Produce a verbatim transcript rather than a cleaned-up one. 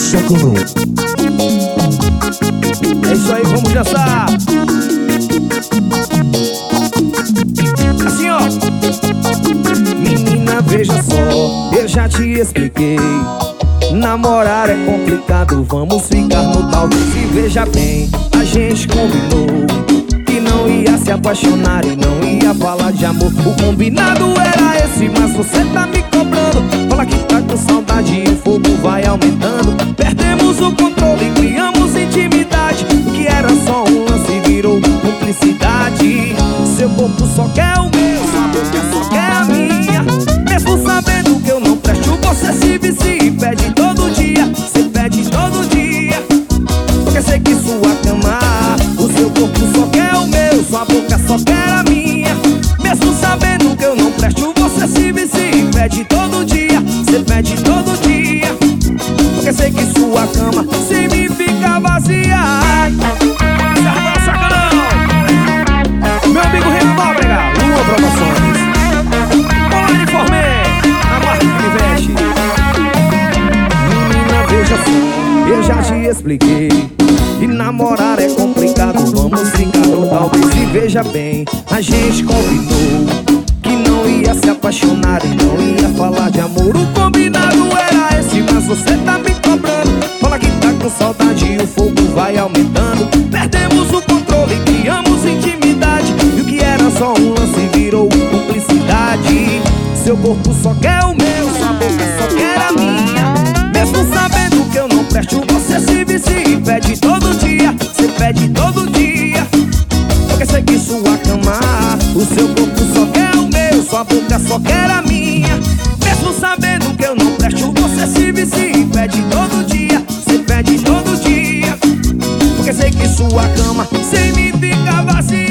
Sacanão. É isso aí, vamos dançar. Assim, ó. Menina, veja só, eu já te expliquei. Namorar é complicado, vamos ficar no talvez. E veja bem, a gente combinou que não ia se apaixonar e não ia falar de amor. O combinado era esse, mas você tá me cobrando. Fala que tá com saudade e o fogo vai aumentando. Perdemos o controle, criamos intimidade. O que era só um lance virou cumplicidade. Seu corpo só quer o meu, sua boca só quer a minha. Mesmo sabendo que eu não presto, você se vicia e pede todo dia. Você pede todo dia, porque sei que sua cama, o seu corpo só quer o meu, sua boca só quer a minha. Mesmo sabendo que eu não presto, você se vicia e pede todo dia. Você pede todo dia, porque sei que sua cama sem mim fica vazia. Sacanão, sacanão. Meu amigo Renan Nóbrega, Lua Promoções, Olá de Formé, a marca que me veste. Menina, veja só, eu já te expliquei. E namorar é complicado, vamos ficar no talvez. E veja bem, a gente combinou que não ia se apaixonar e não ia falar de amor. O combinado era esse, mas você tá me cobrando. Fala que tá com saudade e o fogo vai aumentando. Perdemos o controle, criamos intimidade. E o que era só um lance virou cumplicidade. Seu corpo só quer o meu, sua boca só quer a minha. Mesmo sabendo que eu não presto, você se vicia e pede todo dia. Você pede todo dia, porque sei que sua cama, o seu corpo só quer o meu, sua boca só quer a minha. Mesmo sabendo que eu não presto, você se vicia e pede todo dia. Você pede todo dia, porque sei que sua cama sem mim fica vazia.